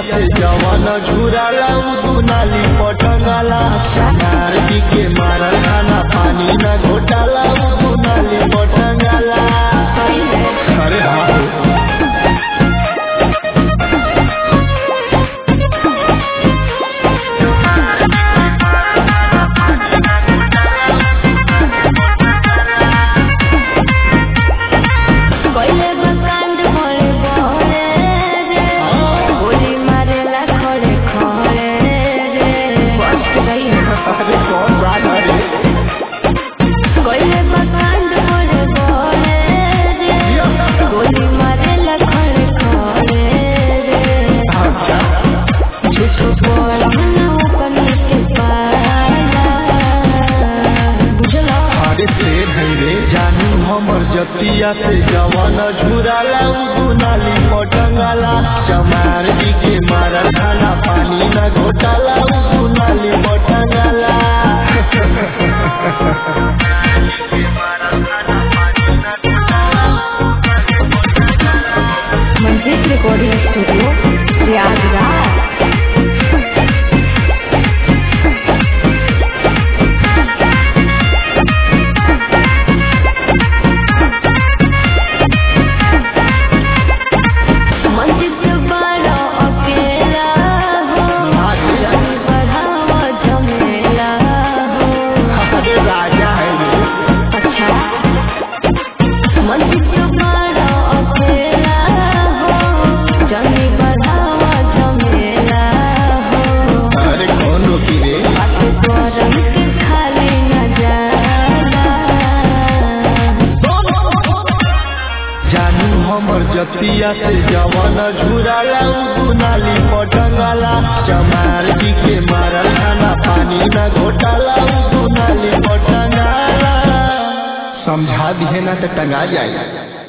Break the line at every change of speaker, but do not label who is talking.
से जवान झुराला दुनाली पटंगाला नारदी के मारल खाना पानी न घोटाला दुनाली पटंगाला। अरे हाँ जतिया से जवान झुराला दुनाली पटंगाला चमार जी के मारल खाना पानी न घोटाला दुनाली पटंगाला।
Manjeet recording studio Prayagraj.
जतिया से जवान झुराला दुनाली पटंगाला चमार जी के मारल खाना पानी न घोटाला दुनाली पटंगाला। समझा दिए ना तो टंगा जाए।